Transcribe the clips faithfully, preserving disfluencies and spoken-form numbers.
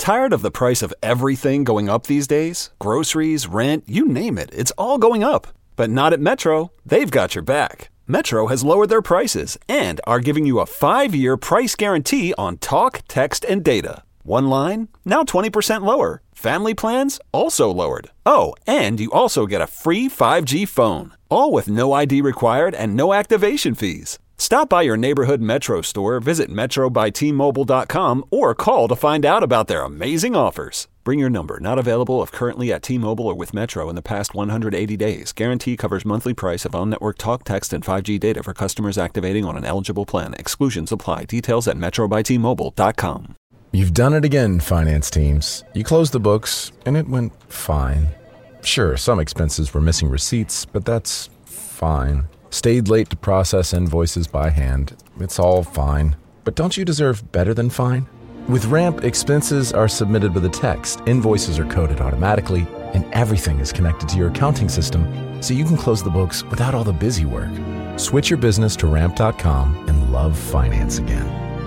Tired of the price of everything going up these days? Groceries, rent, you name it, it's all going up. But not at Metro. They've got your back. Metro has lowered their prices and are giving you a five-year price guarantee on talk, text, and data. One line, now twenty percent lower. Family plans, also lowered. Oh, and you also get a free five G phone. All with no I D required and no activation fees. Stop by your neighborhood Metro store, visit metro by t mobile dot com, or call to find out about their amazing offers. Bring your number. Not available if currently at T-Mobile or with Metro in the past one hundred eighty days. Guarantee covers monthly price of on-network talk, text, and five G data for customers activating on an eligible plan. Exclusions apply. Details at metro by t mobile dot com. You've done it again, finance teams. You closed the books, and it went fine. Sure, some expenses were missing receipts, but that's fine. Stayed late to process invoices by hand. It's all fine. But don't you deserve better than fine? With Ramp, expenses are submitted with a text, invoices are coded automatically, and everything is connected to your accounting system, so you can close the books without all the busy work. Switch your business to ramp dot com and love finance again.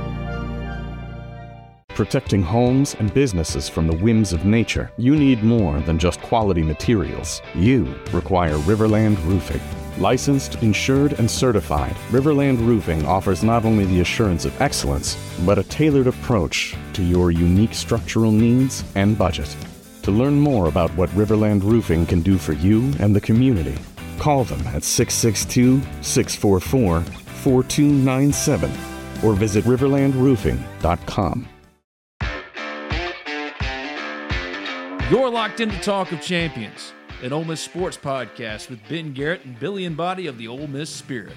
Protecting homes and businesses from the whims of nature, you need more than just quality materials. You require Riverland Roofing. Licensed, insured, and certified, Riverland Roofing offers not only the assurance of excellence, but a tailored approach to your unique structural needs and budget. To learn more about what Riverland Roofing can do for you and the community, call them at six six two, six four four, four two nine seven or visit riverland roofing dot com. You're locked into Talk of Champions, an Ole Miss sports podcast with Ben Garrett and Billy Embody of the Ole Miss Spirit.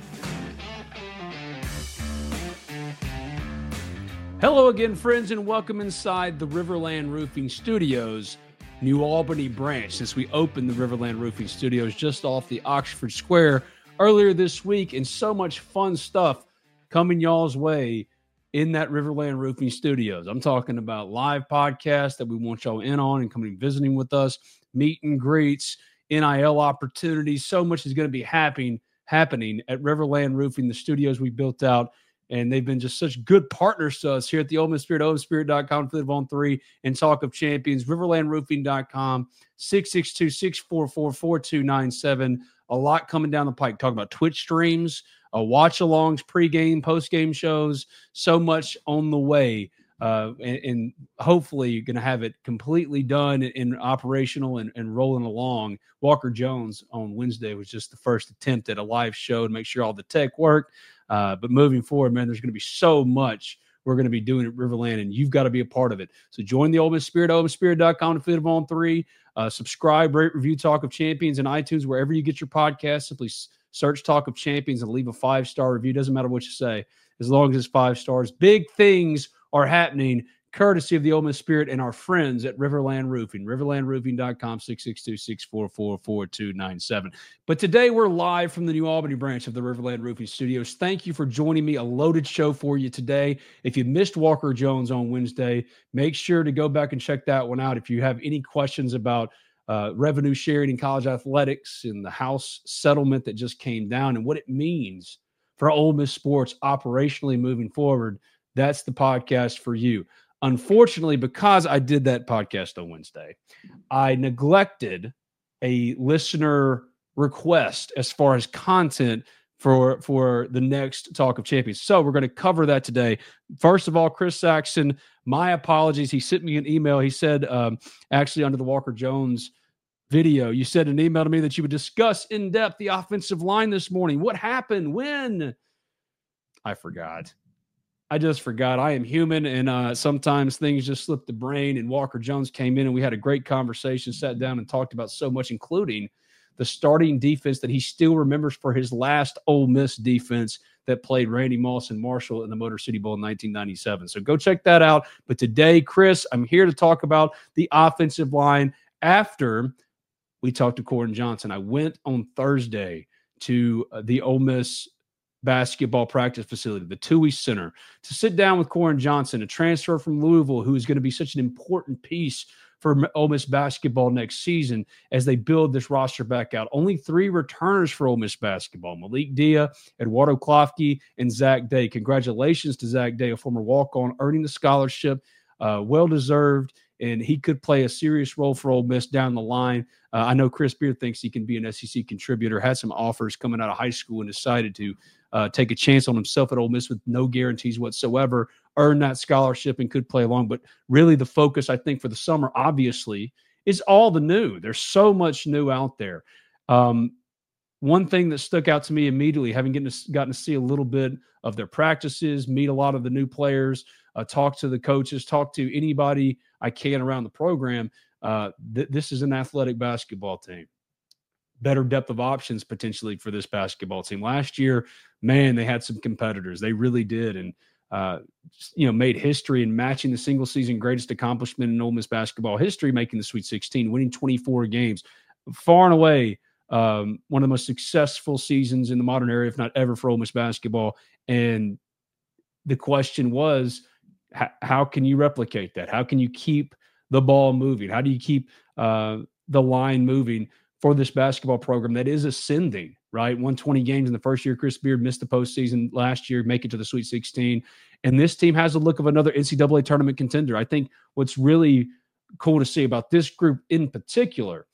Hello again, friends, and welcome inside the Riverland Roofing Studios, New Albany branch, since we opened the Riverland Roofing Studios just off the Oxford Square earlier this week, and so much fun stuff coming y'all's way in that Riverland Roofing Studios. I'm talking about live podcasts that we want y'all in on and coming visiting with us, meet and greets, N I L opportunities. So much is going to be happening happening at Riverland Roofing, the studios we built out, and they've been just such good partners to us here at the Ole Miss Spirit, ole miss spirit dot com, Live on three, and Talk of Champions, riverland roofing dot com, six six two, six four four, four two nine seven. A lot coming down the pike. Talking about Twitch streams, uh, watch-alongs, pregame, postgame shows, so much on the way. Uh, and, and hopefully going to have it completely done and, and operational and, and rolling along. Walker Jones on Wednesday was just the first attempt at a live show to make sure all the tech worked. Uh, but moving forward, man, there's going to be so much we're going to be doing at Riverland, and you've got to be a part of it. So join the Ole Miss Spirit, ole miss spirit dot com to fit on three. Uh, subscribe, rate, review Talk of Champions in iTunes, wherever you get your podcast. Simply search Talk of Champions and leave a five-star review. Doesn't matter what you say, as long as it's five stars. Big things are happening courtesy of the Ole Miss Spirit and our friends at Riverland Roofing, riverland roofing dot com, six six two, six four four, four two nine seven. But today we're live from the New Albany branch of the Riverland Roofing Studios. Thank you for joining me. A loaded show for you today. If you missed Walker Jones on Wednesday, make sure to go back and check that one out. If you have any questions about uh, revenue sharing in college athletics and the House settlement that just came down and what it means for Ole Miss sports operationally moving forward, that's the podcast for you. Unfortunately, because I did that podcast on Wednesday, I neglected a listener request as far as content for, for the next Talk of Champions. So we're going to cover that today. First of all, Chris Saxon, my apologies. He sent me an email. He said, um, actually under the Walker Jones video, you said an email to me that you would discuss in depth the offensive line this morning. What happened? When? I forgot. I just forgot. I am human, and uh, sometimes things just slip the brain, and Walker Jones came in, and we had a great conversation, sat down and talked about so much, including the starting defense that he still remembers for his last Ole Miss defense that played Randy Moss and Marshall in the Motor City Bowl in nineteen ninety-seven. So go check that out. But today, Chris, I'm here to talk about the offensive line after we talked to Corin Johnson. I went on Thursday to uh, the Ole Miss basketball practice facility, the Tui Center, to sit down with Corin Johnson, a transfer from Louisville, who is going to be such an important piece for Ole Miss basketball next season as they build this roster back out. Only three returners for Ole Miss basketball: Malik Dia, Eduardo Klofke, and Zach Day. Congratulations to Zach Day, a former walk-on, earning the scholarship uh, well-deserved, and he could play a serious role for Ole Miss down the line. Uh, I know Chris Beard thinks he can be an S E C contributor, had some offers coming out of high school and decided to uh, take a chance on himself at Ole Miss with no guarantees whatsoever, earn that scholarship and could play along. But really the focus, I think, for the summer, obviously, is all the new. There's so much new out there. Um, one thing that stuck out to me immediately, having gotten to, gotten to see a little bit of their practices, meet a lot of the new players, uh, talk to the coaches, talk to anybody I can around the program, uh, th- this is an athletic basketball team. Better depth of options potentially for this basketball team. Last year, man, they had some competitors. They really did. And, uh, you know, made history in matching the single season greatest accomplishment in Ole Miss basketball history, making the Sweet sixteen, winning twenty-four games. Far and away, um, one of the most successful seasons in the modern era, if not ever, for Ole Miss basketball. And the question was, h- how can you replicate that? How can you keep the ball moving? How do you keep uh, the line moving for this basketball program that is ascending, right? won twenty games in the first year. Chris Beard missed the postseason last year, make it to the Sweet sixteen. And this team has the look of another N C double A tournament contender. I think what's really cool to see about this group in particular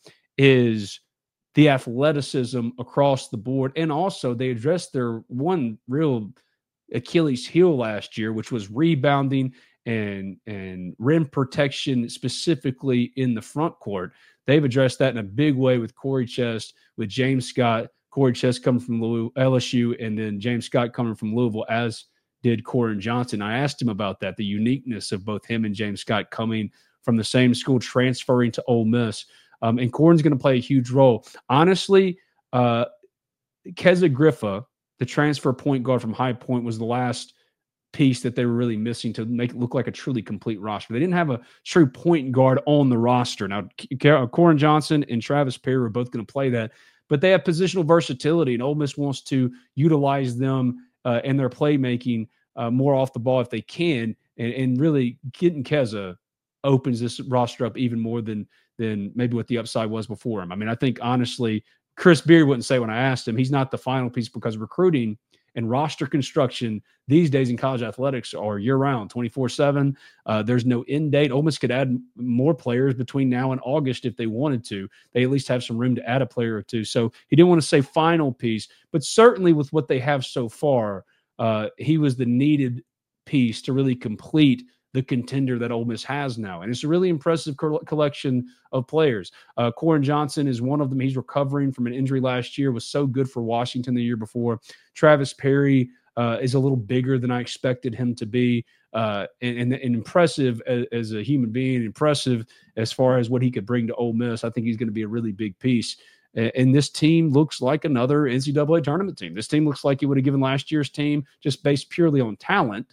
is the athleticism across the board. And also they addressed their one real Achilles heel last year, which was rebounding and, and rim protection, specifically in the front court. They've addressed that in a big way with Corey Chest, with James Scott. Corey Chest coming from L S U, and then James Scott coming from Louisville, as did Koren Johnson. I asked him about that, the uniqueness of both him and James Scott coming from the same school, transferring to Ole Miss. Um, and Koren's going to play a huge role. Honestly, uh, Keza Griffa, the transfer point guard from High Point, was the last piece that they were really missing to make it look like a truly complete roster. They didn't have a true point guard on the roster. Now, Koren Johnson and Travis Perry were both going to play that, but they have positional versatility, and Ole Miss wants to utilize them uh, and their playmaking uh, more off the ball if they can, and, and really getting Keza opens this roster up even more than than maybe what the upside was before him. I mean, I think honestly, Chris Beard wouldn't say when I asked him, he's not the final piece, because recruiting and roster construction these days in college athletics are year-round, twenty-four seven. Uh, there's no end date. Ole Miss could add more players between now and August if they wanted to. They at least have some room to add a player or two. So he didn't want to say final piece, but certainly with what they have so far, uh, he was the needed piece to really complete the contender that Ole Miss has now. And it's a really impressive co- collection of players. Uh, Koren Johnson is one of them. He's recovering from an injury last year, was so good for Washington the year before. Travis Perry uh, is a little bigger than I expected him to be, uh, and, and, and impressive as, as a human being, impressive as far as what he could bring to Ole Miss. I think he's going to be a really big piece. And this team looks like another N C double A tournament team. This team looks like it would have given last year's team, just based purely on talent,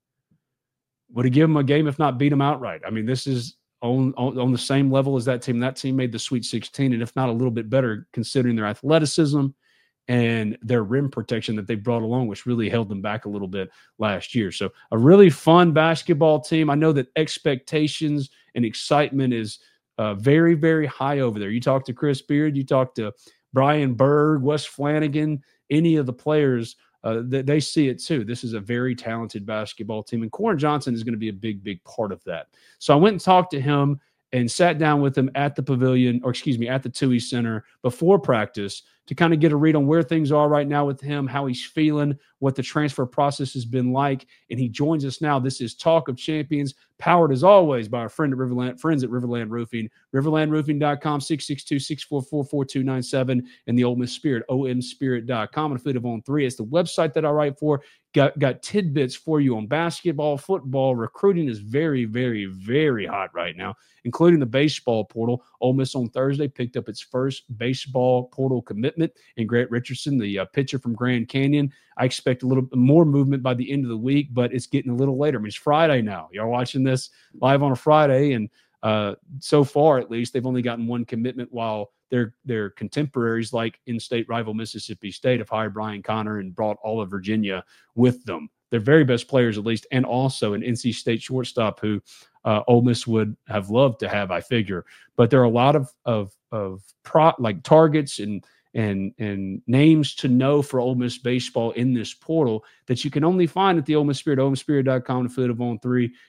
would have given them a game, if not beat them outright. I mean, this is on, on, on the same level as that team. That team made the Sweet sixteen, and if not a little bit better, considering their athleticism and their rim protection that they brought along, which really held them back a little bit last year. So a really fun basketball team. I know that expectations and excitement is uh, very, very high over there. You talk to Chris Beard, you talk to Brian Berg, Wes Flanagan, any of the players, Uh, they, they see it too. This is a very talented basketball team, and Koren Johnson is going to be a big, big part of that. So I went and talked to him and sat down with him at the pavilion, or excuse me, at the Tui Center before practice to kind of get a read on where things are right now with him, how he's feeling, what the transfer process has been like. And he joins us now. This is Talk of Champions, powered as always by our friend at Riverland, friends at Riverland Roofing, riverland roofing dot com, six six two, six four four, four two nine seven, and the Ole Miss Spirit, O M spirit dot com. And Affiliate on three, it's the website that I write for. Got, got tidbits for you on basketball, football. Recruiting is very, very, very hot right now, including the baseball portal. Ole Miss on Thursday picked up its first baseball portal commitment in Grant Richardson, the uh, pitcher from Grand Canyon. I expect a little more movement by the end of the week, but it's getting a little later. I mean, it's Friday now. Y'all watching this live on a Friday, and uh, so far, at least, they've only gotten one commitment, while their their contemporaries, like in-state rival Mississippi State, have hired Brian Connor and brought all of Virginia with them. Their very best players, at least, and also an N C State shortstop who uh, Ole Miss would have loved to have, I figure. But there are a lot of of of pro, like targets and and and names to know for Ole Miss baseball in this portal that you can only find at the Ole Miss Spirit, O M spirit dot com, affiliate of On three.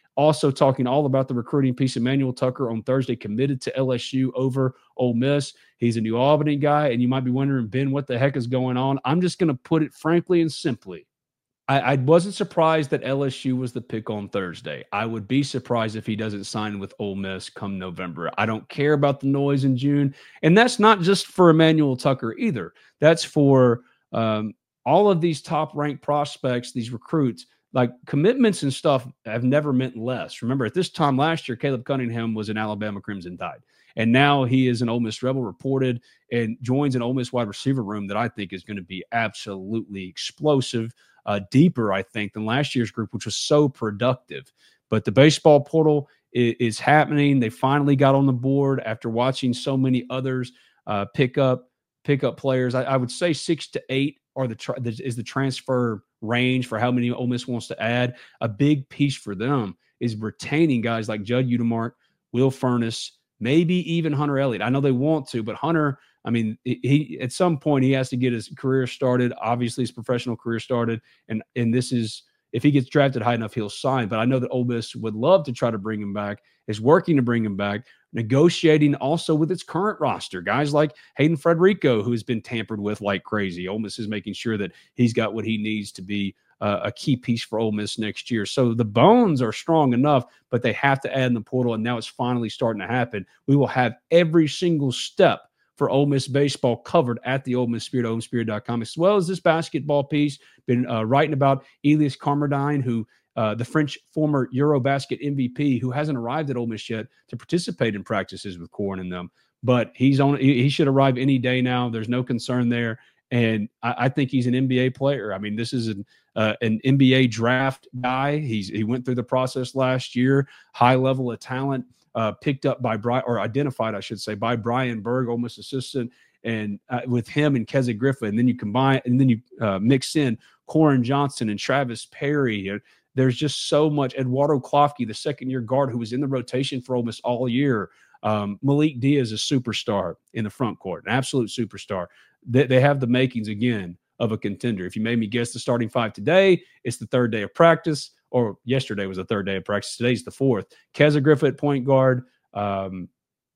Also talking all about the recruiting piece. Emmanuel Tucker on Thursday committed to L S U over Ole Miss. He's a New Albany guy, and you might be wondering, Ben, what the heck is going on? I'm just going to put it frankly and simply. I, I wasn't surprised that L S U was the pick on Thursday. I would be surprised if he doesn't sign with Ole Miss come November. I don't care about the noise in June. And that's not just for Emmanuel Tucker either. That's for um, all of these top-ranked prospects, these recruits. Like, commitments and stuff have never meant less. Remember, at this time last year, Caleb Cunningham was an Alabama Crimson Tide. And now he is an Ole Miss Rebel, reported, and joins an Ole Miss wide receiver room that I think is going to be absolutely explosive, uh, deeper, I think, than last year's group, which was so productive. But the baseball portal is, is happening. They finally got on the board after watching so many others uh, pick up pick up players. I, I would say six to eight are the, tra- the is the transfer range for how many Ole Miss wants to add. A big piece for them is retaining guys like Judd Udemark, Will Furness, maybe even Hunter Elliott. I know they want to, but Hunter, I mean, he at some point he has to get his career started. Obviously, his professional career started, and and this is, if he gets drafted high enough, he'll sign. But I know that Ole Miss would love to try to bring him back, is working to bring him back, negotiating also with its current roster. Guys like Hayden Frederico, who has been tampered with like crazy. Ole Miss is making sure that he's got what he needs to be uh, a key piece for Ole Miss next year. So the bones are strong enough, but they have to add in the portal, and now it's finally starting to happen. We will have every single step for Ole Miss baseball covered at the Ole Miss Spirit, ole miss spirit dot com, as well as this basketball piece. Been uh, writing about Elias Carmerdine, who uh, the French former Eurobasket M V P, who hasn't arrived at Ole Miss yet to participate in practices with Corn and them. But he's on. He, he should arrive any day now. There's no concern there. And I, I think he's an N B A player. I mean, this is an, uh, an N B A draft guy. He's He went through the process last year, high level of talent. Uh, picked up by Brian, or identified, I should say, by Brian Berg, Ole Miss assistant, and uh, with him and Keza Griffin. And then you combine, and then you uh, mix in Corin Johnson and Travis Perry. And there's just so much. Eduardo Klofke, the second-year guard who was in the rotation for Ole Miss all year. Um, Malik Diaz, a superstar in the front court, an absolute superstar. They, they have the makings, again, of a contender. If you made me guess the starting five today, it's the third day of practice. Or yesterday was the third day of practice. Today's the fourth. Keza Griffin at point guard. Um,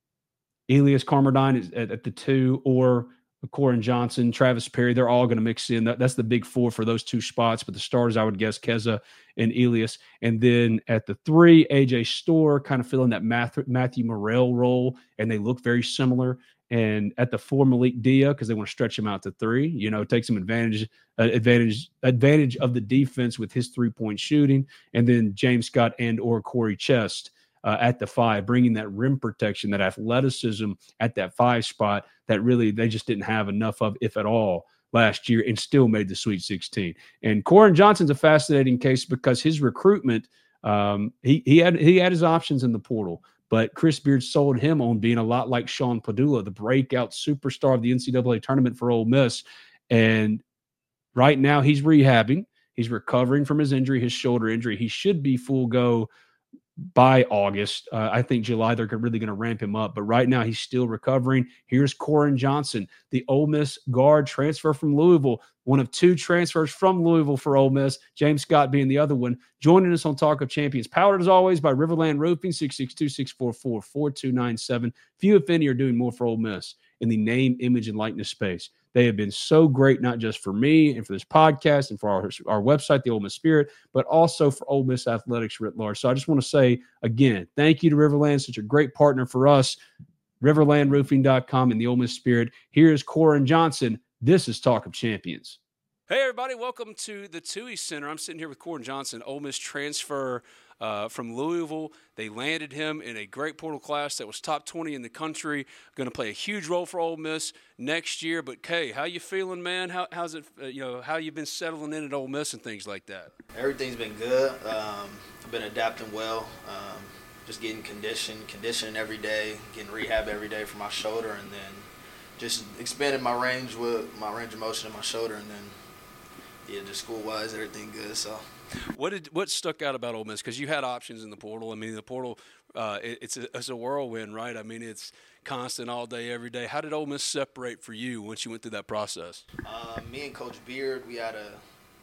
Elias Carmerdine is at, at the two, or Corin Johnson, Travis Perry. They're all going to mix in. That, that's the big four for those two spots. But the starters, I would guess, Keza and Elias. And then at the three, A J Storr kind of filling that Matthew, Matthew Morrell role, and they look very similar. And at the four, Malik Dia, because they want to stretch him out to three, you know, take some advantage, uh, advantage, advantage of the defense with his three-point shooting. And then James Scott and or Corey Chest uh, at the five, bringing that rim protection, that athleticism at that five spot that really they just didn't have enough of, if at all, last year, and still made the Sweet sixteen. And Corin Johnson's a fascinating case because his recruitment, um, he he had he had his options in the portal. But Chris Beard sold him on being a lot like Sean Padula, the breakout superstar of the N C double A tournament for Ole Miss. And right now he's rehabbing. He's recovering from his injury, his shoulder injury. He should be full go by August. Uh, I think July they're really going to ramp him up. But right now he's still recovering. Here's Corin Johnson, the Ole Miss guard transfer from Louisville, one of two transfers from Louisville for Ole Miss, James Scott being the other one, joining us on Talk of Champions. Powered as always by Riverland Roofing, six six two, six four four, four two nine seven. Few, if any, are doing more for Ole Miss in the name, image, and likeness space. They have been so great, not just for me and for this podcast and for our, our website, the Ole Miss Spirit, but also for Ole Miss athletics writ large. So I just want to say, again, thank you to Riverland, such a great partner for us, riverland roofing dot com and the Ole Miss Spirit. Here's Corin Johnson. This is Talk of Champions. Hey, everybody. Welcome to the Toohey Center. I'm sitting here with Corin Johnson, Ole Miss transfer uh, from Louisville. They landed him in a great portal class that was top twenty in the country. Going to play a huge role for Ole Miss next year. But, Kay, how you feeling, man? How, how's it, uh, you know, how you been settling in at Ole Miss and things like that? Everything's been good. Um, I've been adapting well. Um, just getting conditioned, conditioning every day, getting rehab every day for my shoulder, and then just expanding my range with my range of motion in my shoulder, and then yeah, just school-wise, everything good. So, what did what stuck out about Ole Miss? Because you had options in the portal. I mean, the portal, uh, it, it's a, it's a whirlwind, right? I mean, it's constant all day, every day. How did Ole Miss separate for you once you went through that process? Uh, me and Coach Beard, we had a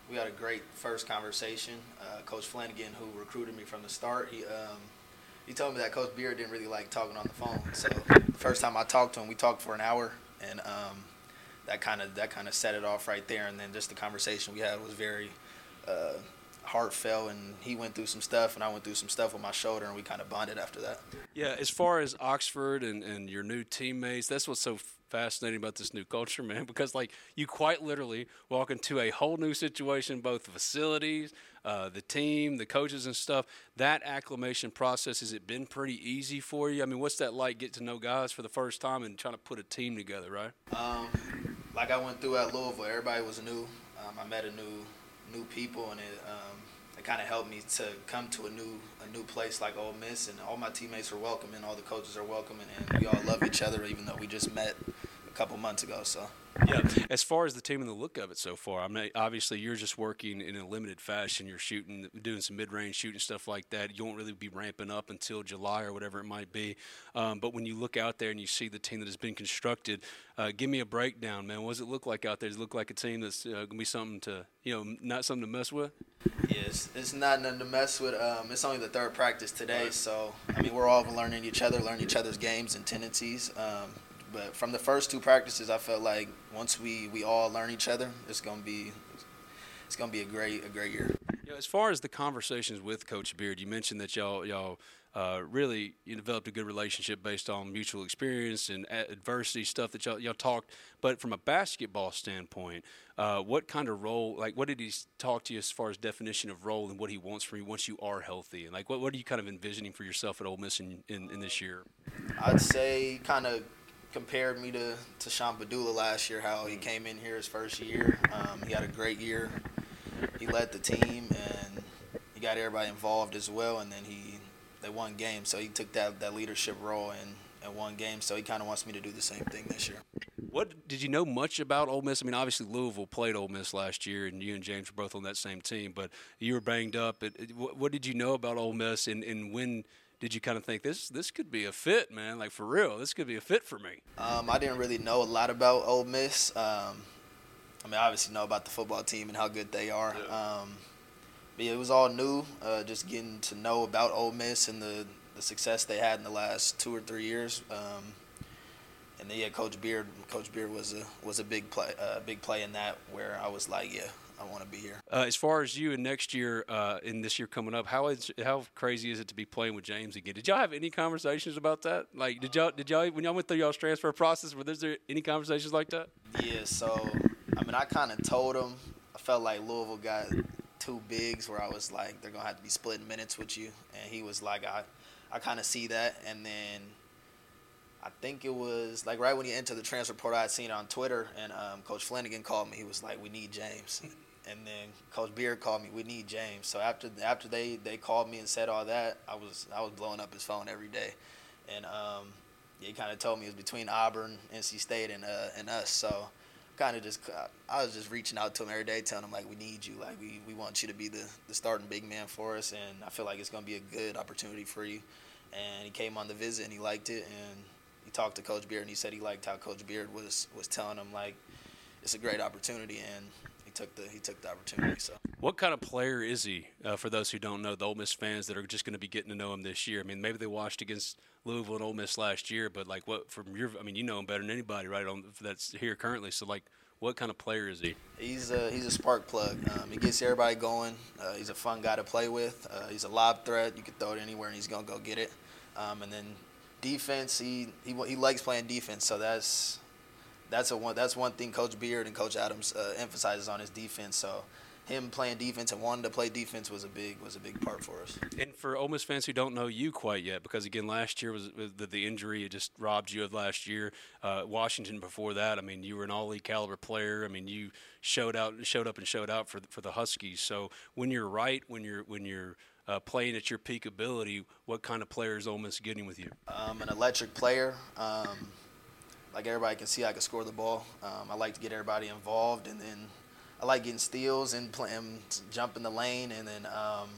we had a great first conversation. Uh, Coach Flanagan, who recruited me from the start, he um, he told me that Coach Beard didn't really like talking on the phone. So the first time I talked to him, we talked for an hour, and um, that kind of that kind of set it off right there. And then just the conversation we had was very uh, heartfelt, and he went through some stuff, and I went through some stuff with my shoulder, and we kind of bonded after that. Yeah, as far as Oxford and, and your new teammates, that's what's so fascinating about this new culture, man, because, like, you quite literally walk into a whole new situation, both the facilities, uh, the team, the coaches and stuff. That acclimation process, has it been pretty easy for you? I mean, what's that like, get to know guys for the first time and trying to put a team together, right? Um, like I went through at Louisville, everybody was new. Um, I met a new new people, and it um, it kind of helped me to come to a new a new place like Ole Miss, and all my teammates are welcoming, all the coaches are welcoming, and we all love each other, even though we just met a couple months ago. So yeah, as far as the team and the look of it so far, I mean, obviously you're just working in a limited fashion. You're shooting, doing some mid-range shooting, stuff like that. You won't really be ramping up until July or whatever it might be. Um, but when you look out there and you see the team that has been constructed, uh, give me a breakdown, man. What does it look like out there? Does it look like a team that's uh, going to be something to, you know, not something to mess with? Yes, it's not nothing to mess with. Um, it's only the third practice today, so I mean we're all learning each other, learning each other's games and tendencies. Um, but from the first two practices, I felt like once we, we all learn each other, it's gonna be it's gonna be a great a great year. You know, as far as the conversations with Coach Beard, you mentioned that y'all y'all uh, really you developed a good relationship based on mutual experience and adversity stuff that y'all y'all talked. But from a basketball standpoint, uh, what kind of role, like what did he talk to you as far as definition of role and what he wants from you once you are healthy, and like what what are you kind of envisioning for yourself at Ole Miss in in, in this year? I'd say kind of compared me to to Sean Padula last year, how he came in here his first year. Um, he had a great year. He led the team and he got everybody involved as well, and then he they won games, so he took that, that leadership role and, and won games, so he kind of wants me to do the same thing this year. What did you know much about Ole Miss? I mean, obviously Louisville played Ole Miss last year, and you and James were both on that same team, but you were banged up. It, it, what, what did you know about Ole Miss, and, and when did you kind of think this this could be a fit, man? Like, for real, this could be a fit for me? Um, I didn't really know a lot about Ole Miss. Um, I mean, I obviously know about the football team and how good they are. Yeah. Um, but yeah, it was all new, uh, just getting to know about Ole Miss and the, the success they had in the last two or three years. Um, and then, yeah, Coach Beard, Coach Beard was a was a big play, a uh, big play in that, where I was like, yeah, I want to be here. Uh, as far as you and next year, uh, in this year coming up, how is how crazy is it to be playing with James again? Did y'all have any conversations about that? Like, did y'all did y'all when y'all went through y'all's transfer process, were there any conversations like that? Yeah, so I mean, I kind of told him. I felt like Louisville got two bigs where I was like, they're gonna have to be splitting minutes with you, and he was like, I, I kind of see that, and then I think it was like right when he entered the transfer portal, I had seen it on Twitter, and um, Coach Flanagan called me. He was like, we need James. And then Coach Beard called me, we need James. So after after they, they called me and said all that, I was I was blowing up his phone every day. And um, he kind of told me it was between Auburn, N C State, and uh, and us. So kind of just I was just reaching out to him every day, telling him, like, we need you. Like, we, we want you to be the, the starting big man for us, and I feel like it's going to be a good opportunity for you. And he came on the visit, and he liked it, and he talked to Coach Beard, and he said he liked how Coach Beard was was telling him, like, it's a great opportunity, and he took the he took the opportunity. So, what kind of player is he? Uh, for those who don't know, the Ole Miss fans that are just going to be getting to know him this year. I mean, maybe they watched against Louisville and Ole Miss last year, but like, what from your? I mean, you know him better than anybody, right? On that's here currently. So, like, what kind of player is he? He's a he's a spark plug. Um, he gets everybody going. Uh, he's a fun guy to play with. Uh, he's a lob threat. You can throw it anywhere, and he's gonna go get it. Um, and then defense, he, he he likes playing defense. So that's that's a one that's one thing Coach Beard and Coach Adams uh, emphasizes on his defense. So him playing defense and wanting to play defense was a big was a big part for us. And for Ole Miss fans who don't know you quite yet, because again, last year was, was the, the injury, it just robbed you of last year. Uh, Washington before that, I mean, you were an all-league caliber player. I mean, you showed out, showed up and showed out for the, for the Huskies. So when you're right, when you're when you're uh, playing at your peak ability, what kind of player is Ole Miss getting with you? Um, an electric player. Um, like everybody can see, I can score the ball. Um, I like to get everybody involved, and then I like getting steals and playing, jump in the lane, and then, um,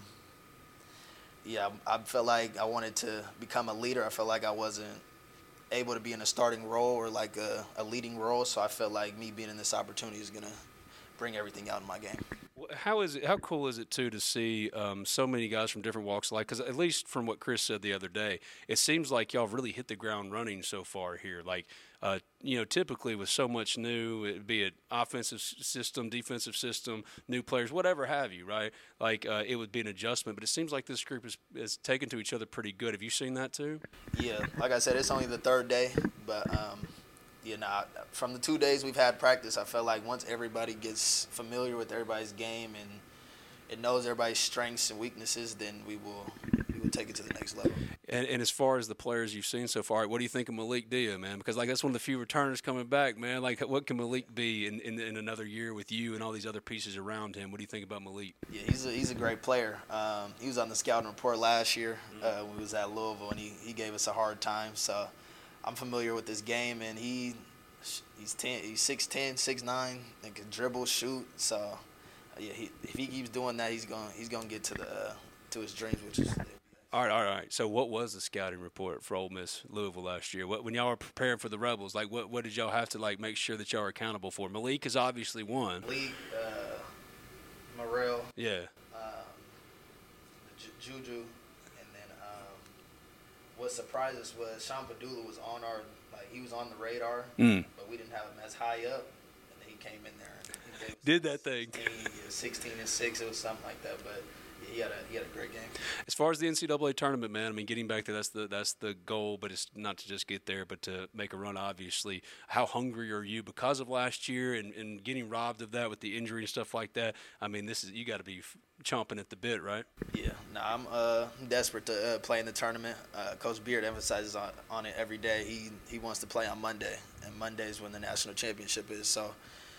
yeah, I felt like I wanted to become a leader. I felt like I wasn't able to be in a starting role or like a, a leading role, so I felt like me being in this opportunity is gonna bring everything out in my game. How is it? How cool is it too to see um, so many guys from different walks of life? Because at least from what Chris said the other day, it seems like y'all really hit the ground running so far here. Like, uh, you know, typically with so much new, be it offensive system, defensive system, new players, whatever have you, right? Like uh, it would be an adjustment. But it seems like this group is is taken to each other pretty good. Have you seen that too? Yeah, like I said, it's only the third day, but. Um, Yeah, nah, from the two days we've had practice, I felt like once everybody gets familiar with everybody's game and it knows everybody's strengths and weaknesses, then we will we will take it to the next level. And, and as far as the players you've seen so far, what do you think of Malik Dia, man? Because like that's one of the few returners coming back, man. Like what can Malik be in, in, in another year with you and all these other pieces around him? What do you think about Malik? Yeah, he's a, he's a great player. Um, he was on the scouting report last year uh, when we was at Louisville, and he, he gave us a hard time. So I'm familiar with this game, and he he's ten, he's six ten, six nine, and can dribble, shoot. So yeah, he, if he keeps doing that, he's going he's going to get to the uh, to his dreams, which is. All right, all right. So, what was the scouting report for Ole Miss Louisville last year? What when y'all were preparing for the Rebels, like what, what did y'all have to like make sure that y'all are accountable for? Malik is obviously one. Malik, uh, Morrell, yeah, um, J- Juju, and then um, what surprised us was Sean Padula was on our like he was on the radar, mm. but we didn't have him as high up, and then he came in there and he gave us did that thing. sixteen, sixteen and six, it was something like that, but. He had a he had a great game. As far as the N C double A tournament, man, I mean, getting back there, that's the that's the goal. But it's not to just get there, but to make a run. Obviously, how hungry are you because of last year and, and getting robbed of that with the injury and stuff like that? I mean, this is you got to be chomping at the bit, right? Yeah, no, I'm uh, desperate to uh, play in the tournament. Uh, Coach Beard emphasizes on on it every day. He he wants to play on Monday, and Monday is when the national championship is. So.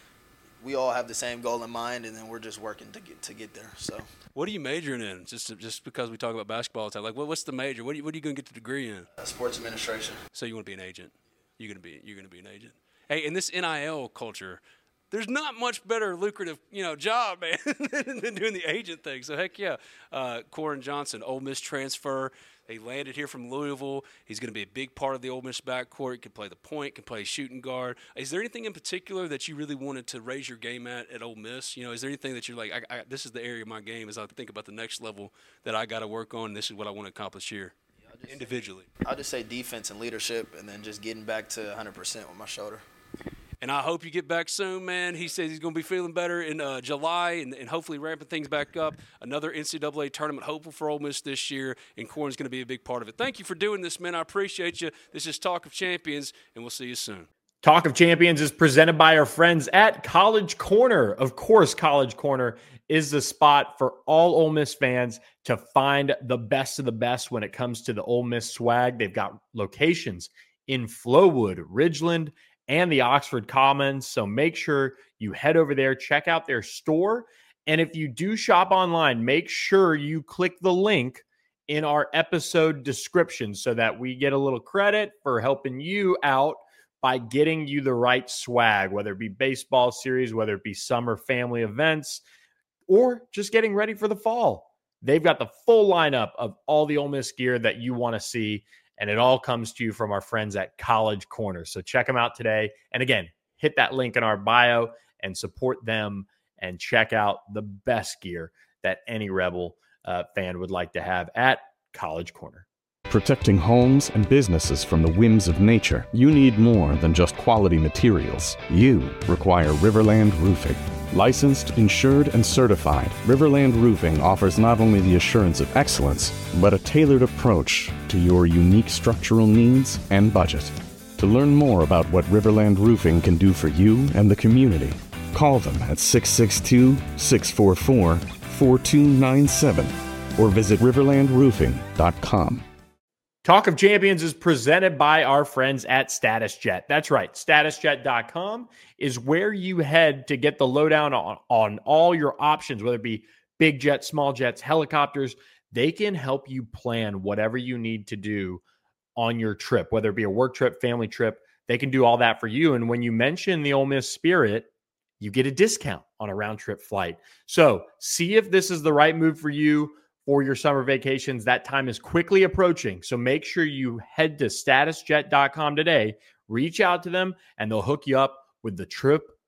We all have the same goal in mind, and then we're just working to get to get there. So, what are you majoring in? Just to, just because we talk about basketball all the time, like what, what's the major? What are you, what are you going to get the degree in? Uh, sports administration. So you want to be an agent? You're going to be you're going to be an agent. Hey, in this N I L culture, there's not much better lucrative you know job, man, than doing the agent thing. So heck yeah, uh, Corin Johnson, Ole Miss transfer. He landed here from Louisville. He's going to be a big part of the Ole Miss backcourt. He can play the point, can play shooting guard. Is there anything in particular that you really wanted to raise your game at at Ole Miss? You know, is there anything that you're like, I, I, this is the area of my game as I think about the next level that I got to work on, and this is what I want to accomplish here yeah, individually? Say, I'll just say defense and leadership, and then just getting back to one hundred percent with my shoulder. And I hope you get back soon, man. He says he's going to be feeling better in uh, July and, and hopefully ramping things back up. Another N C double A tournament hopeful for Ole Miss this year, and Corin's going to be a big part of it. Thank you for doing this, man. I appreciate you. This is Talk of Champions, and we'll see you soon. Talk of Champions is presented by our friends at College Corner. Of course, College Corner is the spot for all Ole Miss fans to find the best of the best when it comes to the Ole Miss swag. They've got locations in Flowood, Ridgeland, and the Oxford Commons. So make sure you head over there, check out their store. And if you do shop online, make sure you click the link in our episode description so that we get a little credit for helping you out by getting you the right swag, whether it be baseball series, whether it be summer family events, or just getting ready for the fall. They've got the full lineup of all the Ole Miss gear that you want to see. And it all comes to you from our friends at College Corner. So check them out today. And again, hit that link in our bio and support them and check out the best gear that any Rebel uh, fan would like to have at College Corner. Protecting homes and businesses from the whims of nature, you need more than just quality materials. You require Riverland Roofing. Licensed, insured, and certified, Riverland Roofing offers not only the assurance of excellence, but a tailored approach to your unique structural needs and budget. To learn more about what Riverland Roofing can do for you and the community, call them at six six two, six four four, four two nine seven or visit riverland roofing dot com. Talk of Champions is presented by our friends at StatusJet. That's right. status jet dot com is where you head to get the lowdown on, on all your options, whether it be big jets, small jets, helicopters. They can help you plan whatever you need to do on your trip, whether it be a work trip, family trip. They can do all that for you. And when you mention the Ole Miss Spirit, you get a discount on a round trip flight. So see if this is the right move for you for your summer vacations. That time is quickly approaching. So make sure you head to status jet dot com today, reach out to them, and they'll hook you up with the trip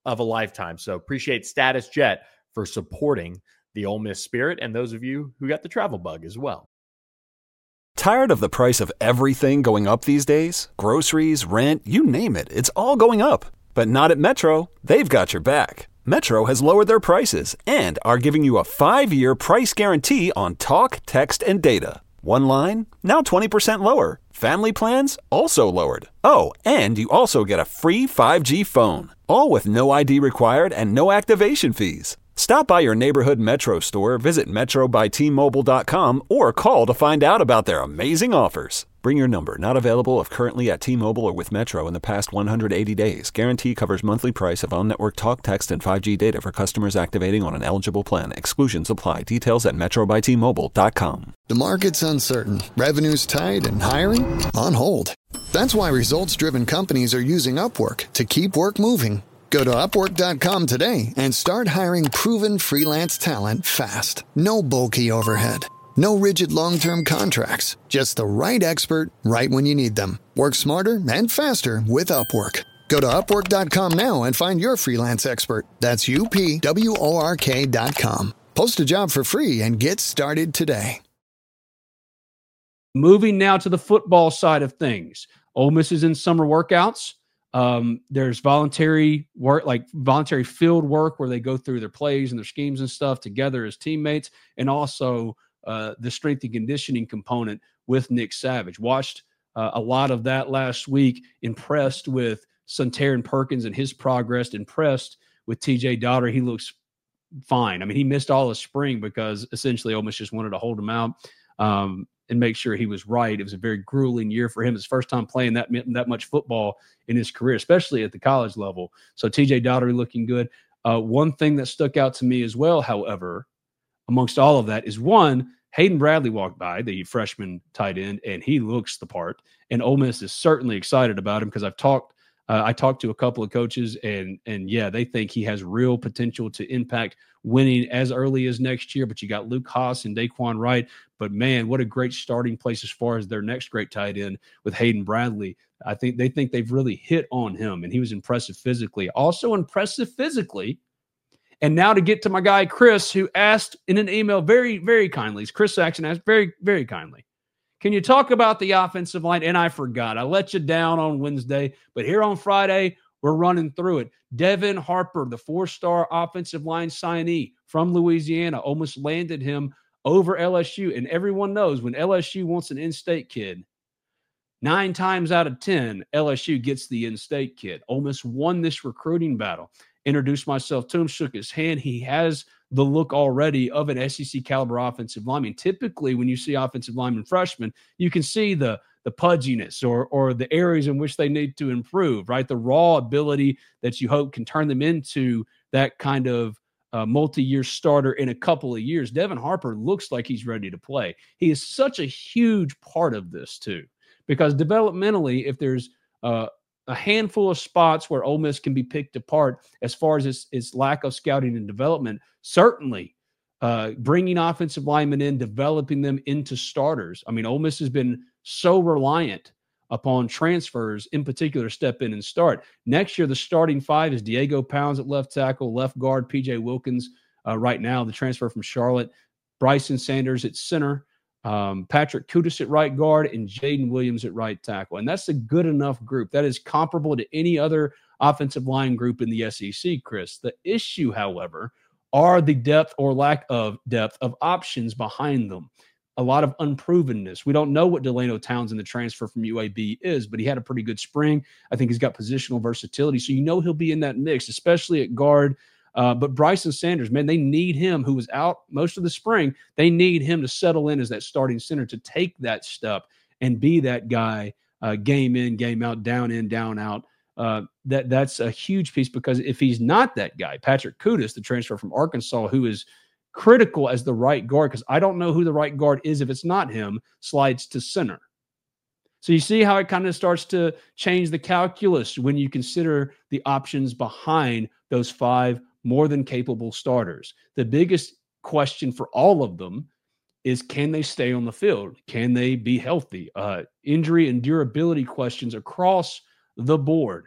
of a lifetime. So appreciate Status Jet for supporting the Ole Miss spirit and those of you who got the travel bug as well. Tired of the price of everything going up these days? Groceries, rent, you name it, it's all going up. But not at Metro. They've got your back. Metro has lowered their prices and are giving you a five-year price guarantee on talk, text, and data. One line, now twenty percent lower. Family plans, also lowered. Oh, and you also get a free five G phone. All with no I D required and no activation fees. Stop by your neighborhood Metro store, visit metro by t mobile dot com, or call to find out about their amazing offers. Bring your number. Not available if currently at T-Mobile or with Metro in the past one hundred eighty days. Guarantee covers monthly price of on-network talk, text, and five G data for customers activating on an eligible plan. Exclusions apply. Details at metro by t mobile dot com. The market's uncertain. Revenue's tight and hiring on hold. That's why results-driven companies are using Upwork to keep work moving. Go to upwork dot com today and start hiring proven freelance talent fast. No bulky overhead. No rigid long-term contracts. Just the right expert right when you need them. Work smarter and faster with Upwork. Go to upwork dot com now and find your freelance expert. That's U P W O R K dot com. Post a job for free and get started today. Moving now to the football side of things. Ole Miss is in summer workouts. Um, there's voluntary work, like voluntary field work where they go through their plays and their schemes and stuff together as teammates, and also uh, the strength and conditioning component with Nick Savage. Watched uh, a lot of that last week, impressed with Suntaran Perkins and his progress, impressed with T J Daugherty. He looks fine. I mean, he missed all of spring because essentially Ole Miss just wanted to hold him out um, and make sure he was right. It was a very grueling year for him. His first time playing that, that much football in his career, especially at the college level. So T J Daugherty looking good. Uh, one thing that stuck out to me as well, however, amongst all of that is one, Hayden Bradley walked by, the freshman tight end, and he looks the part. And Ole Miss is certainly excited about him because I've talked Uh, I talked to a couple of coaches, and and yeah, they think he has real potential to impact winning as early as next year. But you got Luke Haas and Daquan Wright. But man, what a great starting place as far as their next great tight end with Hayden Bradley. I think they think they've really hit on him, and he was impressive physically. Also impressive physically. And now to get to my guy Chris, who asked in an email very, very kindly. Chris Saxon asked very, very kindly, can you talk about the offensive line? And I forgot. I let you down on Wednesday, but here on Friday, we're running through it. Devin Harper, the four-star offensive line signee from Louisiana, almost landed him over L S U. And everyone knows when L S U wants an in-state kid, nine times out of ten, L S U gets the in-state kid. Ole Miss won this recruiting battle. Introduced myself to him, shook his hand. He has the look already of an S E C caliber offensive lineman. Typically, when you see offensive lineman freshmen, you can see the the pudginess or or the areas in which they need to improve, right? The raw ability that you hope can turn them into that kind of uh, multi-year starter in a couple of years. Devin Harper looks like he's ready to play. He is such a huge part of this too, because developmentally, if there's uh, a handful of spots where Ole Miss can be picked apart as far as its, its lack of scouting and development, certainly uh, bringing offensive linemen in, developing them into starters. I mean, Ole Miss has been so reliant upon transfers, in particular, step in and start. Next year, the starting five is Diego Pounds at left tackle, left guard, P J Wilkins uh, right now, the transfer from Charlotte, Bryson Sanders at center, Um, Patrick Kudus at right guard, and Jaden Williams at right tackle. And that's a good enough group. That is comparable to any other offensive line group in the S E C, Chris. The issue, however, are the depth or lack of depth of options behind them. A lot of unprovenness. We don't know what Delano Townsend, the transfer from U A B, is, but he had a pretty good spring. I think he's got positional versatility. So you know he'll be in that mix, especially at guard. Uh, but Bryson Sanders, man, they need him, who was out most of the spring. They need him to settle in as that starting center to take that step and be that guy uh, game in, game out, down in, down out. Uh, that That's a huge piece, because if he's not that guy, Patrick Kudus, the transfer from Arkansas, who is critical as the right guard, because I don't know who the right guard is if it's not him, slides to center. So you see how it kind of starts to change the calculus when you consider the options behind those five more than capable starters. The biggest question for all of them is, can they stay on the field? Can they be healthy? Uh, injury and durability questions across the board.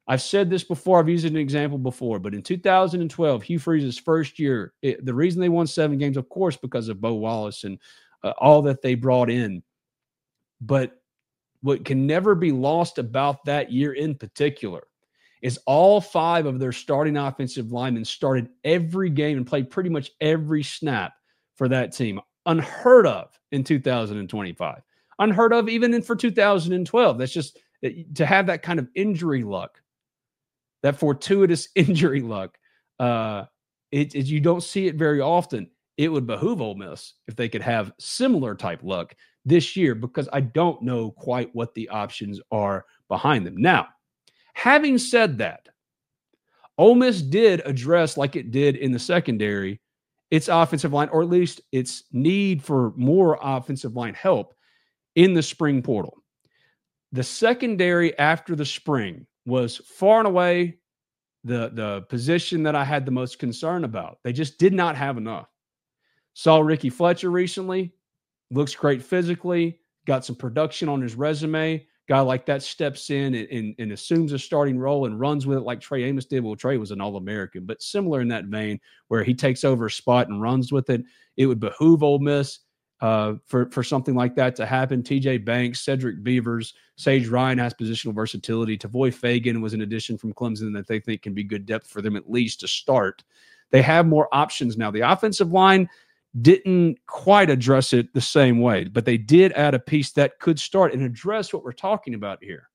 I've said this before. I've used an example before, but in two thousand twelve, Hugh Freeze's first year, it, the reason they won seven games, of course, because of Bo Wallace and uh, all that they brought in. But what can never be lost about that year in particular is all five of their starting offensive linemen started every game and played pretty much every snap for that team. Unheard of in two thousand twenty-five. Unheard of even in for two thousand twelve. That's just to have that kind of injury luck, that fortuitous injury luck. Uh, it, it, you don't see it very often. It would behoove Ole Miss if they could have similar type luck this year, because I don't know quite what the options are behind them. Now, having said that, Ole Miss did address, like it did in the secondary, its offensive line, or at least its need for more offensive line help in the spring portal. The secondary after the spring was far and away the, the position that I had the most concern about. They just did not have enough. Saw Ricky Fletcher recently. Looks great physically. Got some production on his resume. Guy like that steps in and, and, and assumes a starting role and runs with it like Trey Amos did. Well, Trey was an All-American, but similar in that vein where he takes over a spot and runs with it. It would behoove Ole Miss uh, for, for something like that to happen. T J Banks, Cedric Beavers, Sage Ryan has positional versatility. Tavoy Fagan was an addition from Clemson that they think can be good depth for them at least to start. They have more options now. The offensive line didn't quite address it the same way, but they did add a piece that could start and address what we're talking about here.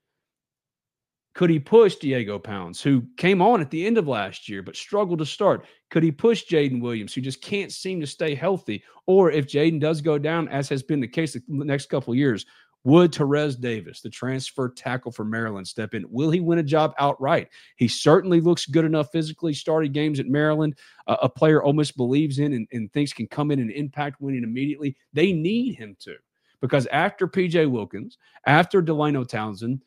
Could he push Diego Pounds, who came on at the end of last year but struggled to start? Could he push Jaden Williams, who just can't seem to stay healthy? Or if Jaden does go down, as has been the case the next couple of years, would Terez Davis, the transfer tackle for Maryland, step in? Will he win a job outright? He certainly looks good enough physically, started games at Maryland, uh, a player Ole Miss believes in and, and thinks can come in and impact winning immediately. They need him to, because after P J Wilkins, after Delano Townsend,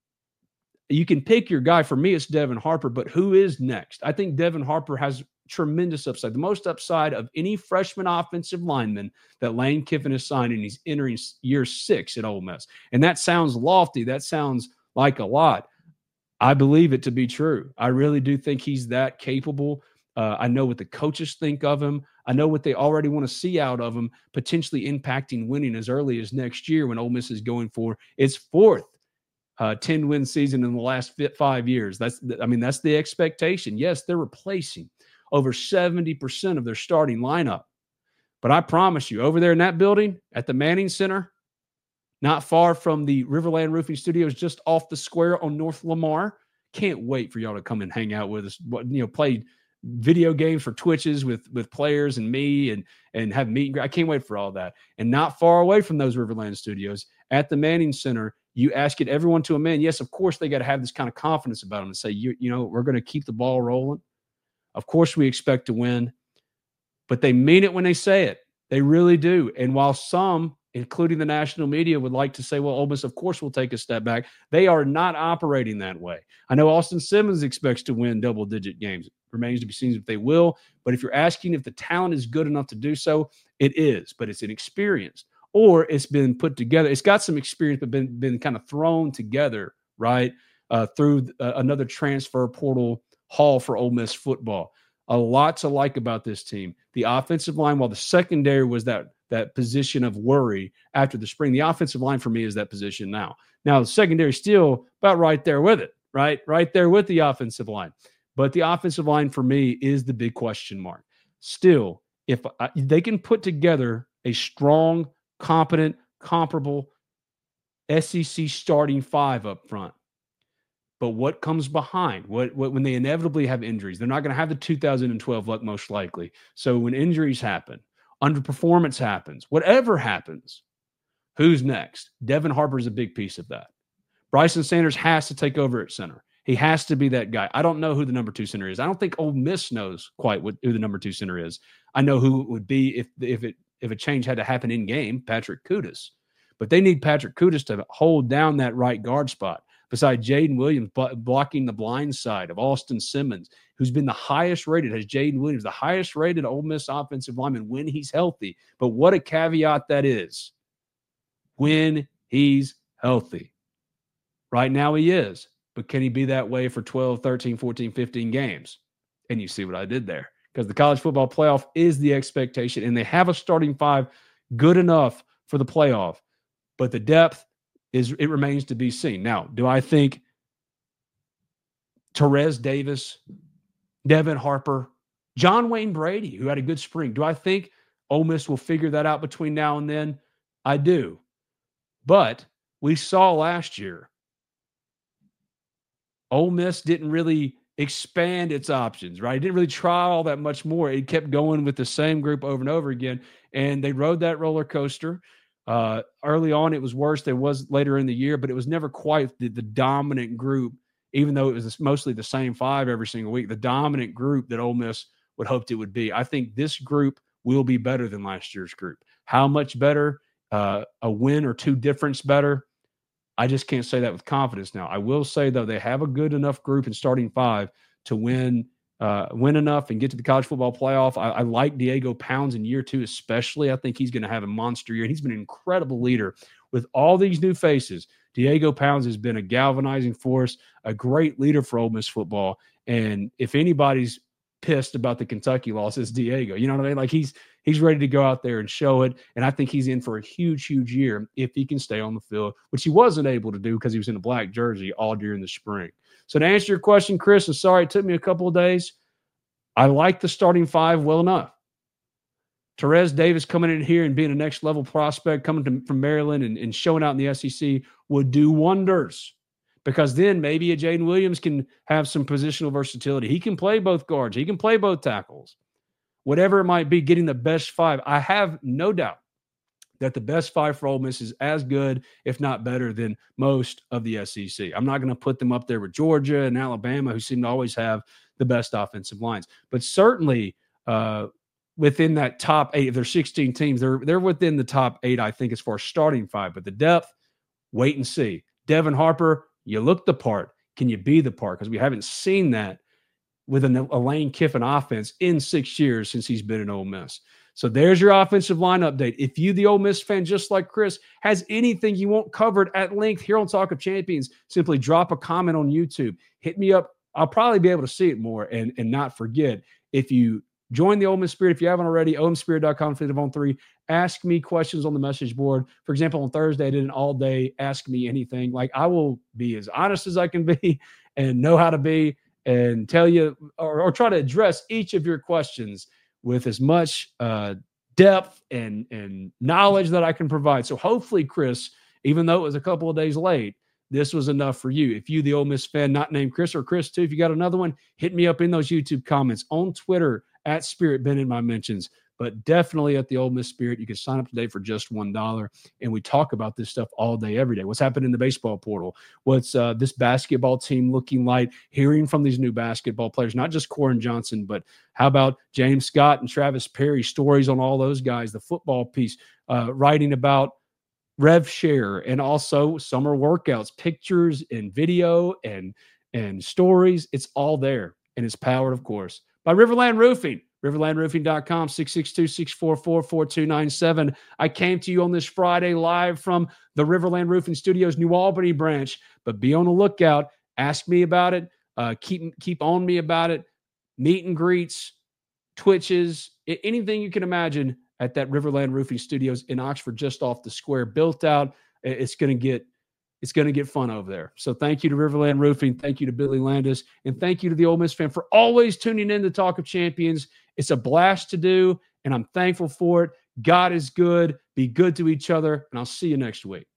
you can pick your guy. For me, it's Devin Harper, but who is next? I think Devin Harper has tremendous upside, the most upside of any freshman offensive lineman that Lane Kiffin has signed, and he's entering year six at Ole Miss. And that sounds lofty. That sounds like a lot. I believe it to be true. I really do think he's that capable. Uh, I know what the coaches think of him. I know what they already want to see out of him, potentially impacting winning as early as next year when Ole Miss is going for its fourth uh, ten-win season in the last five years. That's, I mean, that's the expectation. Yes, they're replacing over seventy percent of their starting lineup. But I promise you, over there in that building at the Manning Center, not far from the Riverland Roofing Studios, just off the square on North Lamar, can't wait for y'all to come and hang out with us. You know, play video games for Twitches with, with players and me and, and have meet and greet. I can't wait for all that. And not far away from those Riverland Studios at the Manning Center, you ask it everyone to a man. Yes, of course, they got to have this kind of confidence about them and say, you, you know, we're going to keep the ball rolling. Of course, we expect to win, but they mean it when they say it. They really do. And while some, including the national media, would like to say, well, Ole Miss, of course, will take a step back, they are not operating that way. I know Austin Simmons expects to win double-digit games. It remains to be seen if they will. But if you're asking if the talent is good enough to do so, it is. But it's inexperienced, or it's been put together. It's got some experience, but been, been kind of thrown together, right, uh, through uh, another transfer portal haul for Ole Miss football. A lot to like about this team. The offensive line, while the secondary was that that position of worry after the spring, the offensive line for me is that position now. Now, the secondary still about right there with it, right? Right there with the offensive line. But the offensive line for me is the big question mark. Still, if I, they can put together a strong, competent, comparable S E C starting five up front, but what comes behind? What, what when they inevitably have injuries? They're not going to have the two thousand twelve luck, most likely. So when injuries happen, underperformance happens, whatever happens, who's next? Devin Harper is a big piece of that. Bryson Sanders has to take over at center. He has to be that guy. I don't know who the number two center is. I don't think Ole Miss knows quite what, who the number two center is. I know who it would be if if it if a change had to happen in game, Patrick Kutas. But they need Patrick Kutas to hold down that right guard spot. Beside Jaden Williams blocking the blind side of Austin Simmons, who's been the highest rated, has Jaden Williams, the highest rated Ole Miss offensive lineman when he's healthy. But what a caveat that is. When he's healthy. Right now he is. but can he be that way for twelve, thirteen, fourteen, fifteen games? And you see what I did there. Because the college football playoff is the expectation, and they have a starting five good enough for the playoff. But the depth, is it remains to be seen. Now, do I think Terez Davis, Devin Harper, John Wayne Brady, who had a good spring, do I think Ole Miss will figure that out between now and then? I do. But we saw last year, Ole Miss didn't really expand its options, right? It didn't really try all that much more. It kept going with the same group over and over again, and they rode that roller coaster. Uh, early on, it was worse than it was later in the year, but it was never quite the, the dominant group, even though it was mostly the same five every single week, the dominant group that Ole Miss would hoped it would be. I think this group will be better than last year's group. How much better? Uh, a win or two difference better? I just can't say that with confidence now. I will say, though, they have a good enough group in starting five to win uh, win enough and get to the college football playoff. I, I like Diego Pounds in year two especially. I think he's going to have a monster year. And he's been an incredible leader. With all these new faces, Diego Pounds has been a galvanizing force, a great leader for Ole Miss football. And if anybody's pissed about the Kentucky loss, it's Diego. You know what I mean? Like he's he's ready to go out there and show it. And I think he's in for a huge, huge year if he can stay on the field, which he wasn't able to do because he was in a black jersey all during the spring. So to answer your question, Chris, I'm sorry it took me a couple of days. I like the starting five well enough. Terez Davis coming in here and being a next level prospect coming to, from Maryland and, and showing out in the S E C would do wonders. Because then maybe a Jaden Williams can have some positional versatility. He can play both guards. He can play both tackles. Whatever it might be, getting the best five. I have no doubt that the best five for Ole Miss is as good, if not better, than most of the S E C. I'm not going to put them up there with Georgia and Alabama, who seem to always have the best offensive lines. But certainly uh, within that top eight, if there's sixteen teams, they're, they're within the top eight, I think, as far as starting five. But the depth, wait and see. Devin Harper, you look the part. Can you be the part? Because we haven't seen that with an, a Lane Kiffin offense in six years since he's been in Ole Miss. So there's your offensive line update. If you, the Ole Miss fan, just like Chris, has anything you want covered at length here on Talk of Champions, simply drop a comment on YouTube. Hit me up. I'll probably be able to see it more and, and not forget. If you join the Ole Miss Spirit, if you haven't already, ole miss spirit dot com, flip on three. Ask me questions on the message board. For example, on Thursday, I did an all-day Ask Me Anything. Like, I will be as honest as I can be and know how to be and tell you or, or try to address each of your questions with as much uh, depth and, and knowledge that I can provide. So hopefully, Chris, even though it was a couple of days late, this was enough for you. If you, the Ole Miss fan, not named Chris, or Chris too, if you got another one, hit me up in those YouTube comments, on Twitter, at Spirit Ben in my mentions. But definitely at the Ole Miss Spirit, you can sign up today for just one dollar. And we talk about this stuff all day, every day. What's happening in the baseball portal? What's uh, this basketball team looking like? Hearing from these new basketball players, not just Corin Johnson, but how about James Scott and Travis Perry? Stories on all those guys. The football piece, uh, writing about Rev Share, and also summer workouts, pictures and video and, and stories. It's all there. And it's powered, of course, by Riverland Roofing. riverland roofing dot com, six six two, six four four, four two nine seven. I came to you on this Friday live from the Riverland Roofing Studios New Albany branch, but be on the lookout. Ask me about it. Uh, keep, keep on me about it. Meet and greets, Twitches, anything you can imagine at that Riverland Roofing Studios in Oxford, just off the square, built out. It's going to get It's going to get fun over there. So thank you to Riverland Roofing. Thank you to Billy Landis. And thank you to the Ole Miss fan for always tuning in to Talk of Champions. It's a blast to do, and I'm thankful for it. God is good. Be good to each other, and I'll see you next week.